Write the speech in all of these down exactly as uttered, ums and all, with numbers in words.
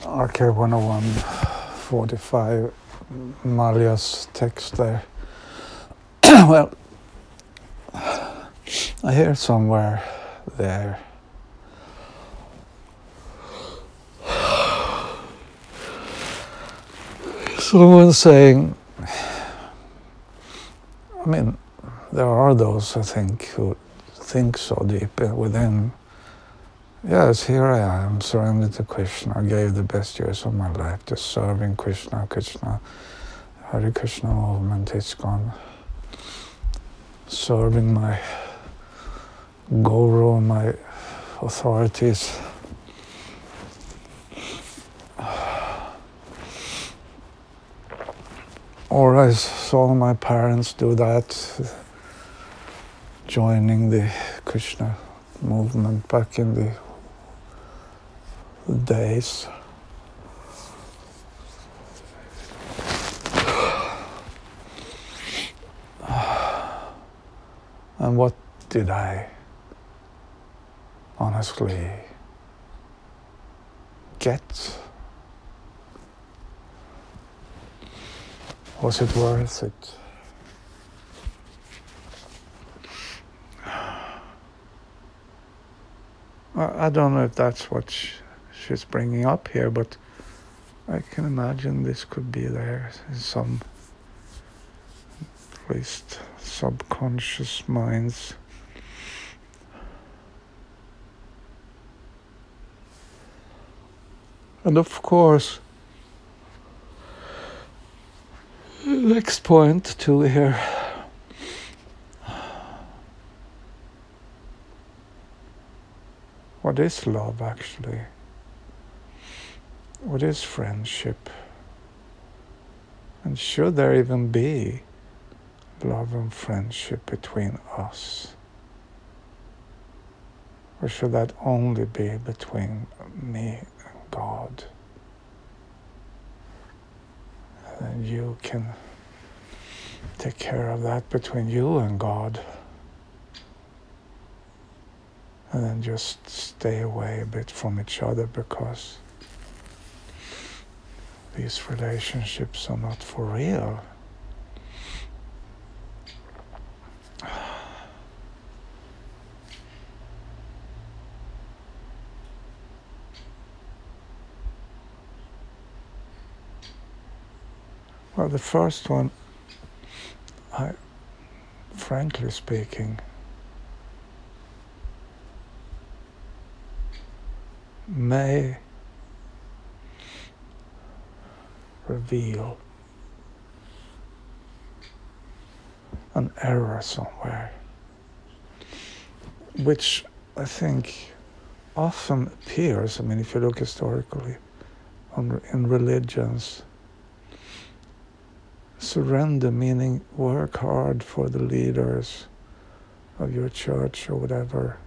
R K one oh one forty-five, Malya's text there. Well, I hear somewhere there someone saying, I mean, there are those, I think, who think so deep within. Yes, here I am, surrendered to Krishna. I gave the best years of my life to serving Krishna, Krishna, Hare Krishna movement, ISKCON, serving my guru, my authorities. Or I saw my parents do that, joining the Krishna movement back in the days. And what did I honestly get? Was it worth it? I don't know if that's what she's bringing up here, but I can imagine this could be there in some, at least, subconscious minds. And of course, next point too here. What is love actually? What is friendship? And should there even be love and friendship between us? Or should that only be between me and God? And you can take care of that between you and God. And then just stay away a bit from each other, because these relationships are not for real. Well, the first one, I, frankly speaking, may reveal an error somewhere, which I think often appears, I mean, if you look historically, on, in religions. Surrender meaning work hard for the leaders of your church or whatever,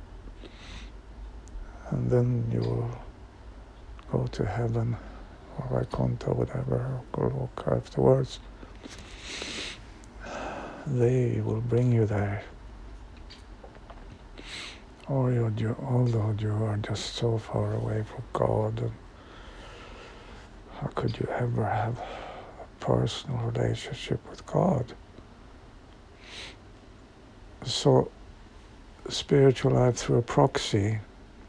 and then you will go to heaven or Vaikuntha, whatever, or look afterwards. They will bring you there. Or you, you, although you are just so far away from God, and how could you ever have a personal relationship with God? So, spiritual life through a proxy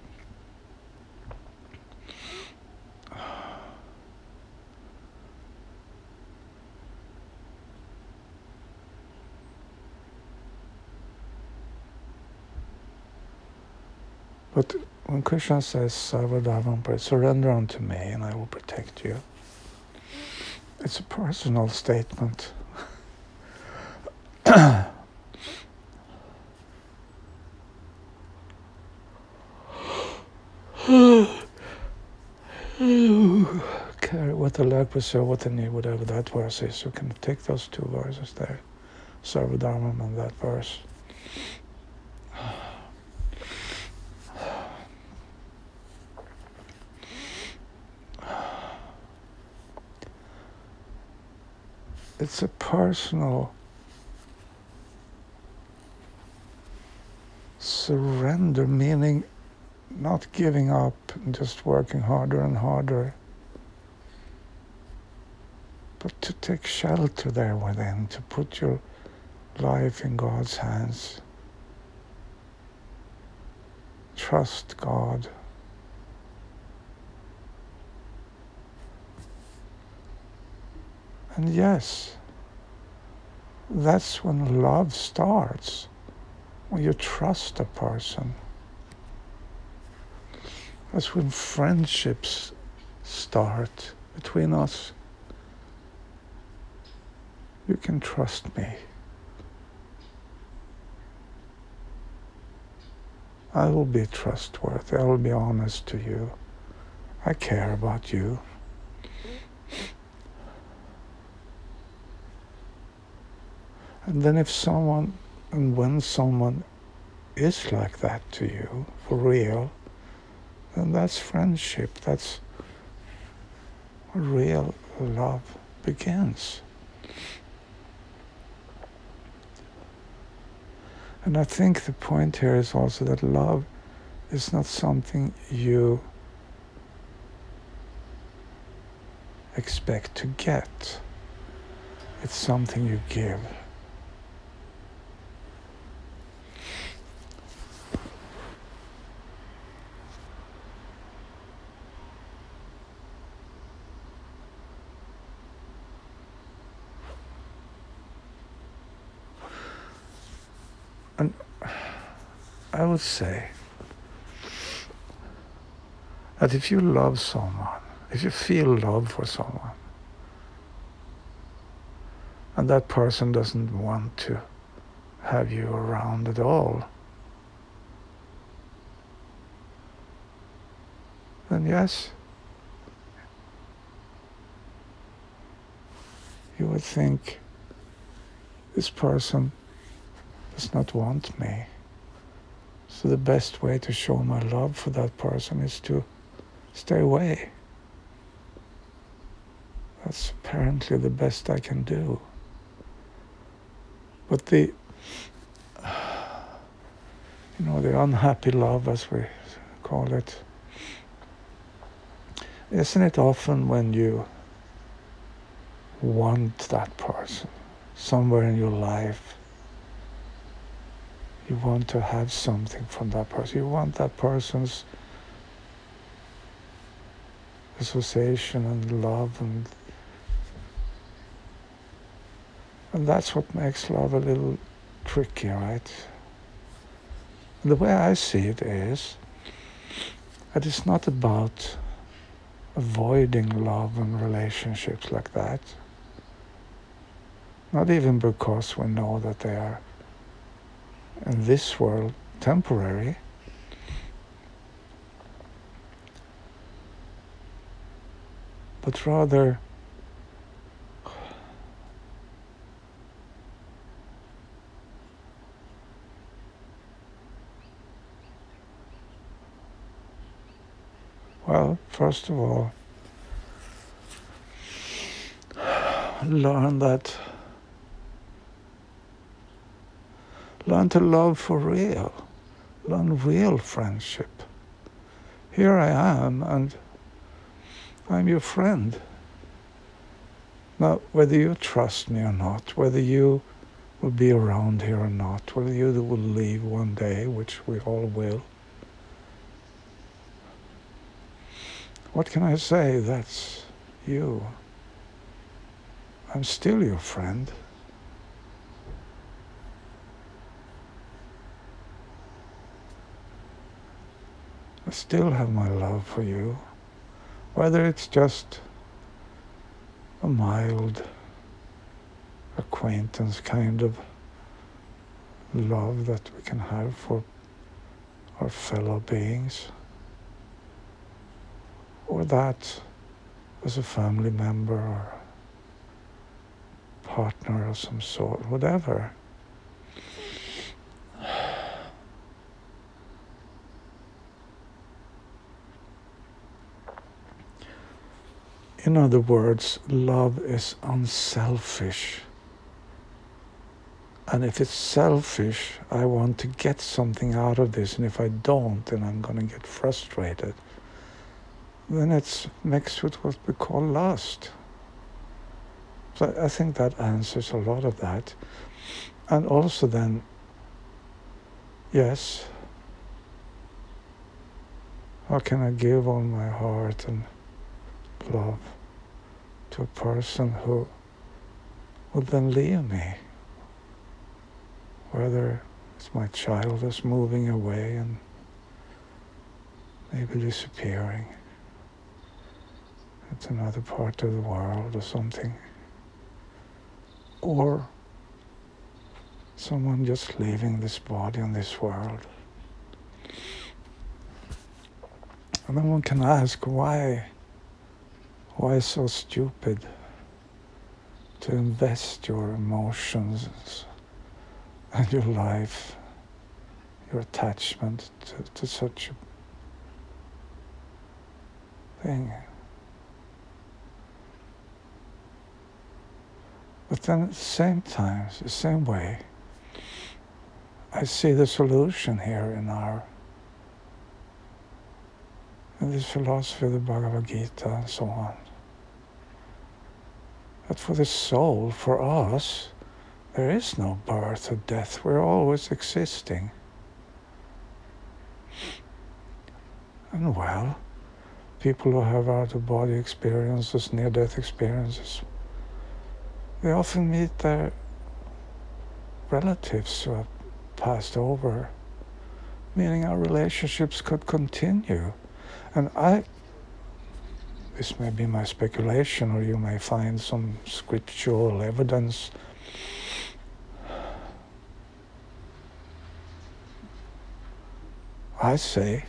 But when Krishna says, Sarvadharmam, surrender unto me and I will protect you, it's a personal statement. Carry what the leg preserve, what the knee, whatever that verse is. You can take those two verses there, Sarvadharmam and that verse. It's a personal surrender, meaning not giving up and just working harder and harder but to take shelter there within, to put your life in God's hands. Trust God. And yes, that's when love starts, when you trust a person. That's when friendships start between us. You can trust me. I will be trustworthy. I will be honest to you. I care about you. And then if someone, and when someone is like that to you, for real, then that's friendship. That's where real love begins. And I think the point here is also that love is not something you expect to get. It's something you give. And I would say that if you love someone, if you feel love for someone, and that person doesn't want to have you around at all, then yes, you would think, this person does not want me. So the best way to show my love for that person is to stay away. That's apparently the best I can do. But the, you know, the unhappy love, as we call it, isn't it often when you want that person somewhere in your life? You want to have something from that person. You want that person's association and love, and and that's what makes love a little tricky, right? And the way I see it is that it's not about avoiding love and relationships like that. Not even because we know that they are, in this world, temporary. But rather well, first of all, learn that Learn to love for real. Learn real friendship. Here I am, and I'm your friend. Now, whether you trust me or not, whether you will be around here or not, whether you will leave one day, which we all will, what can I say? That's you. I'm still your friend. I still have my love for you, whether it's just a mild acquaintance kind of love that we can have for our fellow beings, or that as a family member or partner of some sort, whatever. In other words, love is unselfish. And if it's selfish, I want to get something out of this, and if I don't, then I'm going to get frustrated. Then it's mixed with what we call lust. So I think that answers a lot of that. And also then, yes, how can I give all my heart and love to a person who will then leave me? Whether it's my child is moving away and maybe disappearing into another part of the world or something. Or someone just leaving this body and this world. And then one can ask, why? Why so stupid to invest your emotions and your life, your attachment to, to such a thing? But then at the same time, the same way, I see the solution here in our, in this philosophy of the Bhagavad Gita and so on. That for the soul, for us, there is no birth or death. We're always existing. And well, people who have out-of-body experiences, near-death experiences, they often meet their relatives who have passed over, meaning our relationships could continue. And I, this may be my speculation, or you may find some scriptural evidence. I say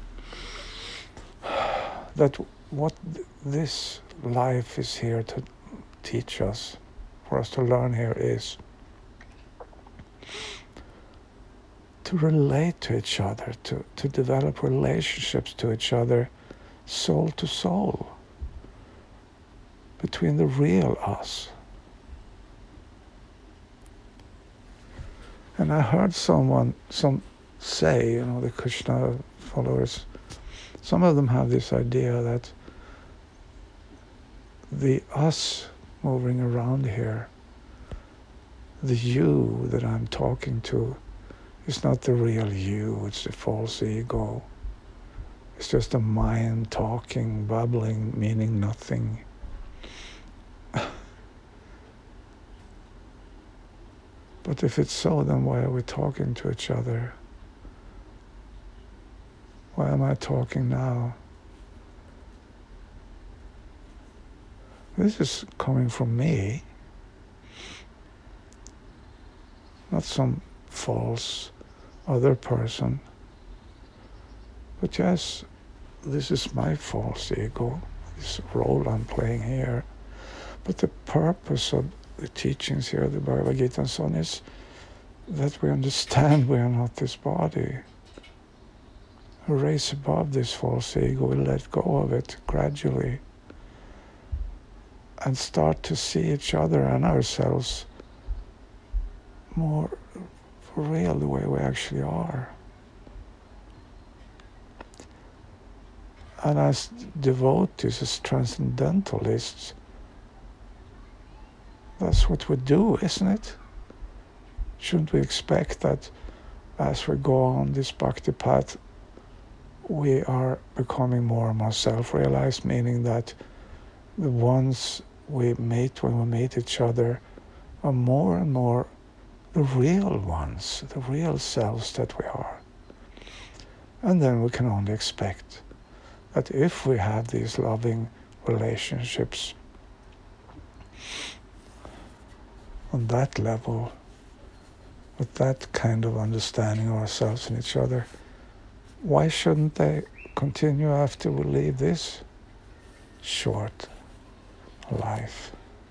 that what this life is here to teach us, for us to learn here, is to relate to each other, to, to develop relationships to each other, soul to soul, between the real us. And I heard someone some say, you know, the Krishna followers, some of them have this idea that the us moving around here, the you that I'm talking to, is not the real you, it's the false ego. It's just a mind talking, babbling, meaning nothing. But if it's so, then why are we talking to each other? Why am I talking now? This is coming from me, not some false other person. But yes, this is my false ego, this role I'm playing here. But the purpose of the teachings here, the Bhagavad Gita and so on, is that we understand we are not this body. We raise above this false ego, we let go of it gradually, and start to see each other and ourselves more for real, the way we actually are. And as devotees, as transcendentalists, that's what we do, isn't it? Shouldn't we expect that as we go on this bhakti path, we are becoming more and more self-realized, meaning that the ones we meet when we meet each other are more and more the real ones, the real selves that we are. And then we can only expect that if we have these loving relationships on that level, with that kind of understanding of ourselves and each other, why shouldn't they continue after we leave this short life?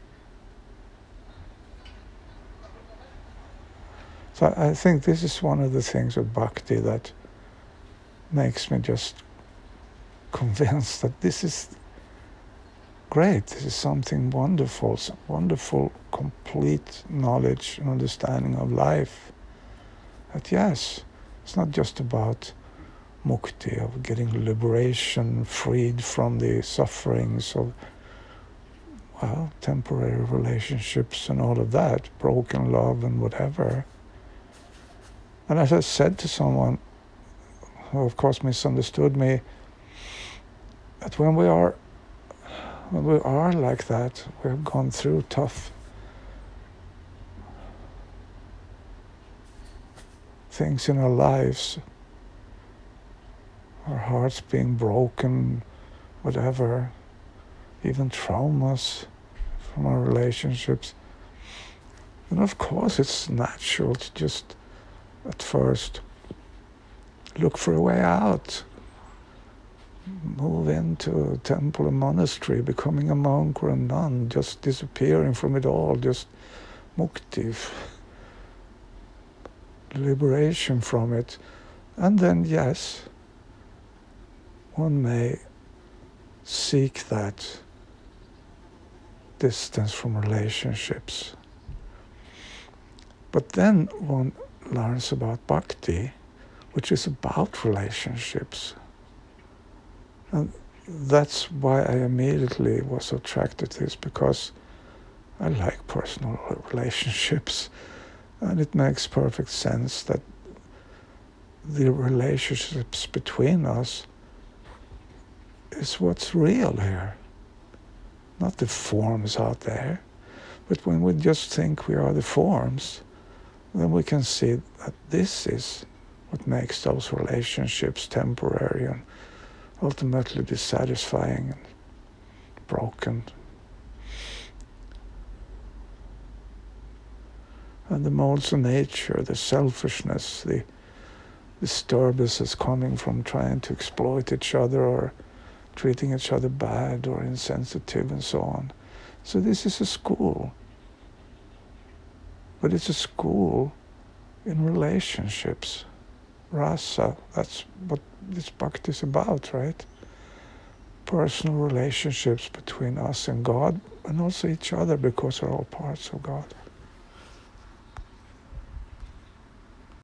So I think this is one of the things with bhakti that makes me just convinced that this is great, this is something wonderful, some wonderful, complete knowledge and understanding of life. That yes, it's not just about mukti, of getting liberation, freed from the sufferings of well, temporary relationships and all of that, broken love and whatever. And as I said to someone who of course misunderstood me, that when we are when we are like that, we have gone through tough things in our lives, our hearts being broken, whatever, even traumas from our relationships. And of course it's natural to just at first look for a way out, move into a temple, a monastery, becoming a monk or a nun, just disappearing from it all, just mukti, liberation from it. And then, yes, one may seek that distance from relationships. But then one learns about bhakti, which is about relationships. And that's why I immediately was attracted to this, because I like personal relationships. And it makes perfect sense that the relationships between us is what's real here. Not the forms out there. But when we just think we are the forms, then we can see that this is what makes those relationships temporary and ultimately dissatisfying and broken. And the modes of nature, the selfishness, the disturbances coming from trying to exploit each other or treating each other bad or insensitive and so on. So this is a school. But it's a school in relationships. Rasa, that's what this bhakti is about, right? Personal relationships between us and God, and also each other, because we're all parts of God.